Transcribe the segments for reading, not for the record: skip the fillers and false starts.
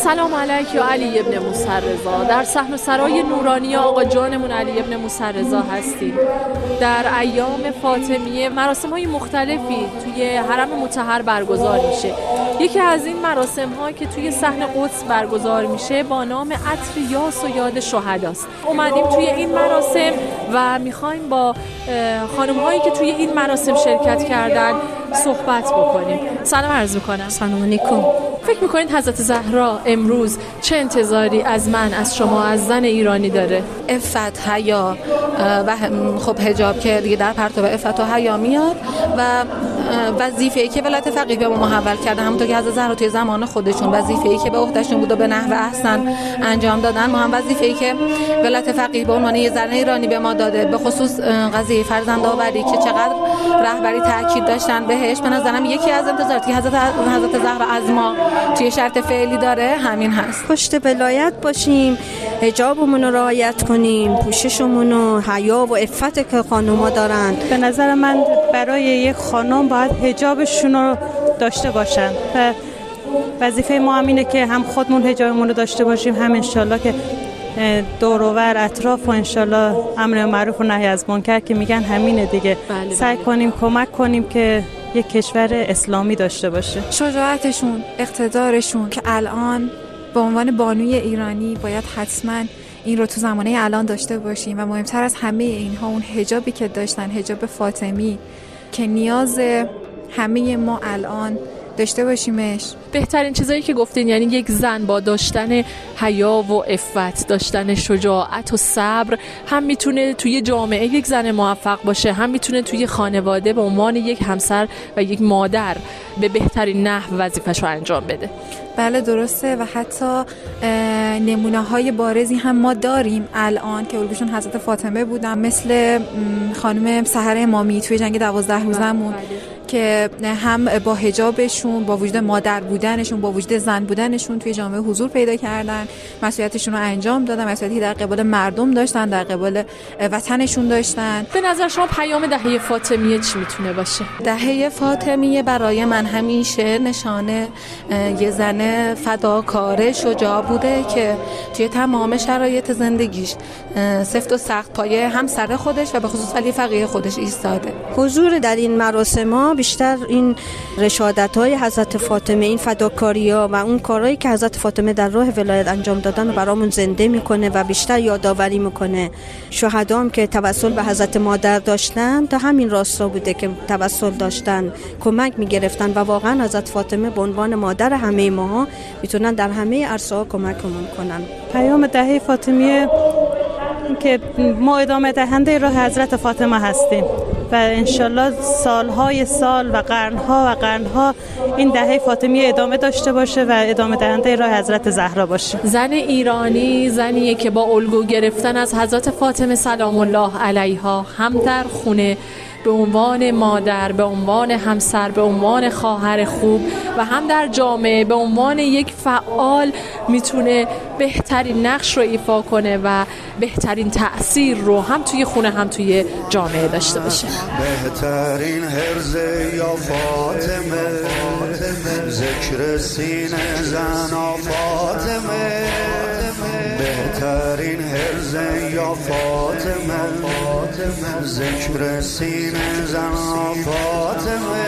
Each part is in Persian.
سلام علیک یا علی ابن موسی رضا. در صحن و سرای نورانی آقا جانمون علی ابن موسی رضا هستیم. در ایام فاطمیه مراسم‌های مختلفی توی حرم مطهر برگزار میشه. یکی از این مراسم‌ها که توی صحن قدس برگزار میشه با نام عطر یاس و یاد شهداست. اومدیم توی این مراسم و میخوایم با خانم‌هایی که توی این مراسم شرکت کردن صحبت بکنیم. سلام عرض می‌کنم. سلام علیکم. فکر می‌کنید حضرت زهرا امروز چه انتظاری از من، از شما، از زن ایرانی داره؟ عفت، حیا و خب حجاب که دیگه در پرتو عفت و حیا میاد و وظیفه‌ای که ولایت فقیه به ما محول کرده، همونطور که حضرت زهرا توی زمان خودشون وظیفه‌ای که به عهدهشون بود و به نحو احسن انجام دادن، ما هم وظیفه‌ای که ولایت فقیه به عنوان یه زن ایرانی به ما داده، به خصوص قضیه فرزندآوری که چقدر رهبری تاکید داشتن بهش، به نظرم یکی از انتظاراتی که حضرت زهرا از ما توی شرط فعلی داره همین هست. پشت ولایت باشیم، حجابمون رو رعایت کنیم، پوششمون و حیا و عفت که خانوما دارن. به نظر من برای یک خانم باید حجابشون رو داشته باشن و وظیفه ما هم اینه که هم خودمون حجابمون رو داشته باشیم، هم انشالله که دور و ور اطراف و انشالله امر معروف و نهی از منکر که میگن همینه دیگه. بله. سعی کنیم کمک کنیم که یک کشور اسلامی داشته باشه. شجاعتشون، اقتدارشون که الان به عنوان بانوی ایرانی باید حتما این رو تو زمانه الان داشته باشیم و مهمتر از همه اینها اون حجابی که داشتن، حجاب فاطمی که نیاز همه ما الان داشته باشیمش. بهترین چیزایی که گفتین، یعنی یک زن با داشتن حیا و عفت، داشتن شجاعت و صبر هم میتونه توی جامعه یک زن موفق باشه، هم میتونه توی خانواده به عنوان یک همسر و یک مادر به بهترین نحو وظیفه‌شو انجام بده. بله درسته و حتی نمونه‌های بارزی هم ما داریم الان که الگوشون حضرت فاطمه بودن، مثل خانم سحر امامی توی جنگ 12 روزمون که هم با حجابشون، با وجود مادر بودنشون، با وجود زن بودنشون توی جامعه حضور پیدا کردن، مسئولیتشون رو انجام دادن، مسئولیتی در قبال مردم داشتن، در قبال وطنشون داشتن. به نظر شما پیام دهه فاطمیه چی میتونه باشه؟ دهه فاطمیه برای من همیشه نشانه یه زن فداکار شجاع بوده که توی تمام شرایط زندگیش سفت و سخت پایه همسر خودش و به خصوص علی فقیه خودش ایستاده. حضور در این مراسم‌ها بیشتر این رشادت‌های حضرت فاطمه، این فداکاری‌ها و اون کارهایی که حضرت فاطمه در راه ولایت انجام دادن رو برامون زنده میکنه و بیشتر یادآوری میکنه. شهدام که توسل به حضرت مادر داشتن تا همین راستا بوده که توسل داشتن، کمک میگرفتن و واقعا حضرت فاطمه به عنوان مادر همه ما میتونن در همه عرصه‌ها کمکمون کنن. پیام دهه فاطمیه که ما ادامه دهنده راه حضرت فاطمه هستیم و انشالله سالهای سال و قرنها این دهه فاطمیه ادامه داشته باشه و ادامه دهنده راه حضرت زهرا باشه. زن ایرانی زنیه که با الگو گرفتن از حضرت فاطمه سلام الله علیها هم در خونه به عنوان مادر، به عنوان همسر، به عنوان خواهر خوب و هم در جامعه به عنوان یک فعال میتونه بهترین نقش رو ایفا کنه و بهترین تأثیر رو هم توی خونه هم توی جامعه داشته باشه. بهترین هرزه یا فاطمه، ذکر سینه زنا فاطمه، بهترین هرزه یا فاطمه، ذکر سینه زنا فاطمه،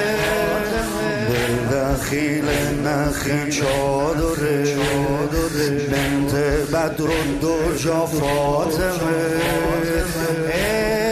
دخیل نخی چادره، بنت بدر دو جا فاطمه.